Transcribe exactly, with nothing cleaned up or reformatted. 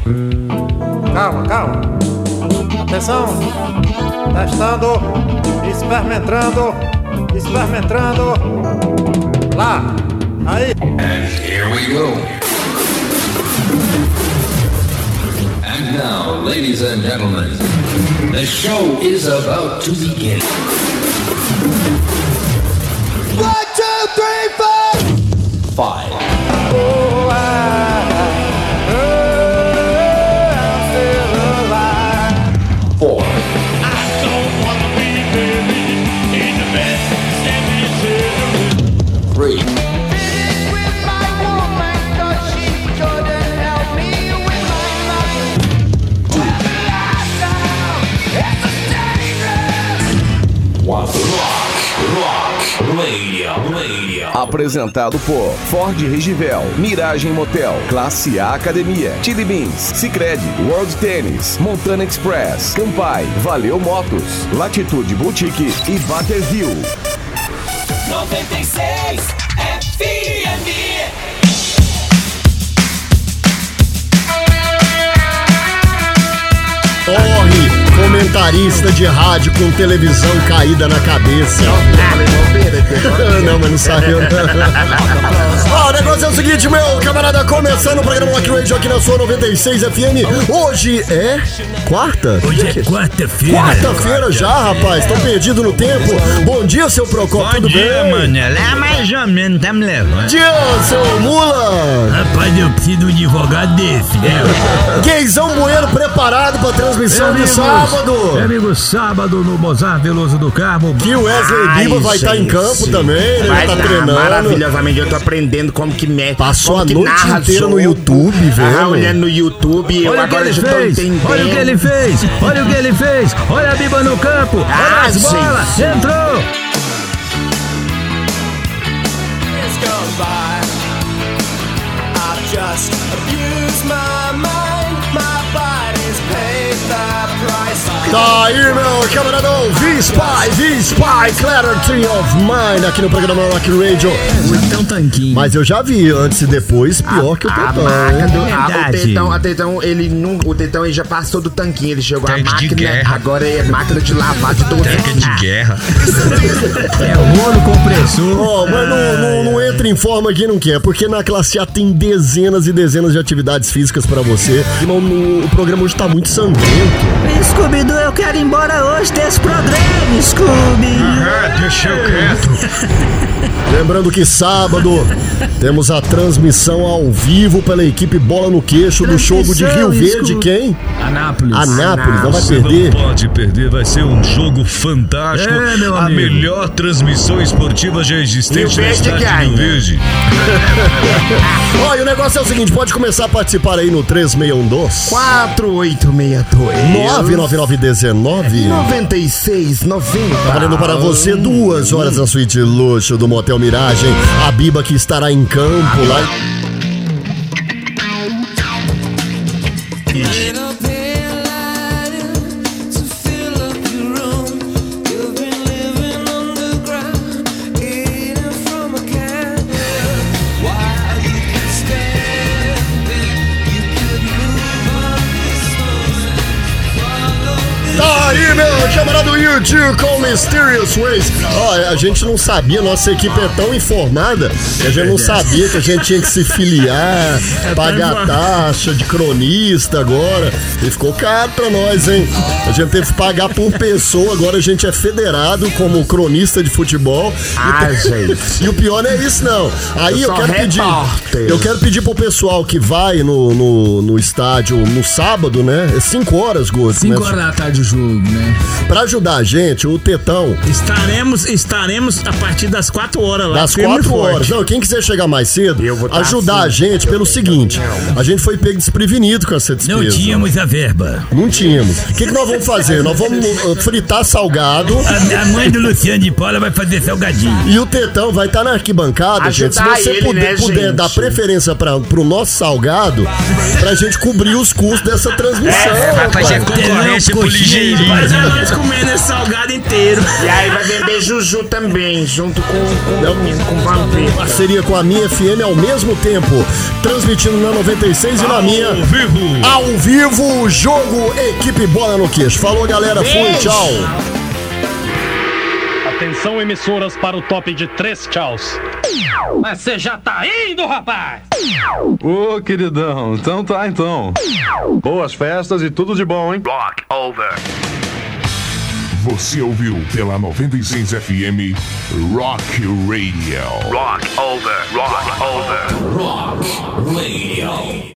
Calma, calma. Atenção. Testando. Experimentando. Experimentando. Lá. Aí. And here we go. And now, ladies and gentlemen, the show is about to begin. One, two, three, four. Five. Oh, I, oh, I'm still alive. Four. I don't wanna be buried in the bed, standing in the room. Three. Finished with my woman, 'cause she couldn't help me with my mind. Well, the last time, it's a dangerous. One. Rock, rock, radio, radio. Apresentado por Ford Regivel, Miragem Motel, Classe A Academia, Chili Beans, Sicredi, World Tênis, Montana Express, Campai, Valeu Motos, Latitude Boutique e Baterville. noventa e seis F M. Corre, comentarista de rádio com televisão caída na cabeça. Não, mas não saiu. Ó, o negócio é o seguinte, meu camarada, começando o programa Rock Radio aqui na sua noventa e seis F M. Hoje é quarta? Hoje é quarta-feira. Quarta-feira já, rapaz. Estão perdidos no tempo. Bom dia, seu Procopio, tudo dia, bem? mano. Lá mais ou menos, tá me levando. Bom dia, seu Mula. Rapaz, eu preciso de um advogado desse, né? Gueizão Bueno preparado pra transmissão de sábado. Meu amigo, sábado no Mozart Veloso do Carmo. Que o Wesley Ai, Biba vai estar em gente. campo também, ele Vai tá tá treinando. maravilhosamente, eu tô aprendendo como que mete. Passou como a que noite narra inteira jogo. no YouTube, velho. Ah, olhando no YouTube, eu Olha o que agora ele já tô fez, entendendo. olha o que ele fez, olha o que ele fez, olha a Biba no campo, olha Ah, as bolas, gente. entrou! Tá aí, meu camaradão, V-Spy, V-Spy, Clarity of Mind, aqui no programa Rock Radio. Então tanquinho. Mas eu já vi antes e depois, pior que o A Tetão, marca hein? do, a, o Verdade. tetão, a tetão, ele não, o tetão ele já passou do tanquinho, ele chegou Tanque a de máquina, guerra. agora é máquina de lavar de todo guerra. É o rolo compressor. Ó, mas não, não, não entra em forma aqui, não quer, porque na classe A tem dezenas e dezenas de atividades físicas pra você. Irmão, no- o programa hoje tá muito sangrento. Scooby-Doo, eu quero ir embora hoje desse programa, Scooby. Ah, deixa eu quieto. Lembrando que sábado temos a transmissão ao vivo pela equipe Bola no Queixo do jogo de Rio Verde. Scooby. Quem? Anápolis. Anápolis, não vai Você perder. não pode perder, vai ser um jogo fantástico. É, meu a amigo. melhor transmissão esportiva já existente Rio na Verde cidade de Rio ganha. Verde. Ó, e o negócio é o seguinte, pode começar a participar aí no três seis um dois quatro oito seis dois nove nove nove um nove. noventa e seis noventa. Tá valendo para você duas horas na suíte luxo do Motel Miragem. A Biba que estará em campo lá. Tá aí, meu camarada YouTube com Mysterious Ways. Ó, a gente não sabia, nossa equipe é tão informada que a gente não sabia que a gente tinha que se filiar, pagar taxa de cronista agora. E ficou caro pra nós, hein? A gente teve que pagar por pessoa, agora a gente é federado como cronista de futebol. Ah, e, gente. E o pior não é isso, não. Aí eu, Eu sou quero pedir. repórter. Eu quero pedir pro pessoal que vai no, no, no estádio no sábado, né? É cinco horas, Gordo. cinco começa- horas da tarde o jogo, né? Pra ajudar a gente, o Tetão, Estaremos, estaremos a partir das quatro horas lá. das firme e quatro forte. horas. Não, quem quiser chegar mais cedo, Eu vou tá ajudar assim. a gente pelo seguinte: a gente foi pego desprevenido com essa despesa. Não tínhamos a verba. Não tínhamos. O que, que nós vamos fazer? Nós vamos uh, fritar salgado. A, a mãe do Luciano de Paula vai fazer salgadinho. E o Tetão vai estar na arquibancada, gente. Se Ajudar você ele, puder, né, puder gente? dar preferência pra, pro nosso salgado, pra gente cobrir os custos dessa transmissão. É, vai fazer rapaz. concorrência pro ligeirinho. nós comendo esse salgado inteiro. E aí vai vender Juju também, junto com, com, com, com vampiro. Parceria com a minha F M ao mesmo tempo, transmitindo na noventa e seis e na minha. Ao vivo. Ao vivo, jogo Equipe Bola no Queixo. Falou, galera. Fui, Beijo. tchau. Atenção, emissoras, para o top de três tchauz. Mas você já tá indo, rapaz? Ô, queridão, então tá, então. Boas festas e tudo de bom, hein? Rock over. Você ouviu pela noventa e seis F M Rock Radio. Rock over. Rock over. Rock Radio.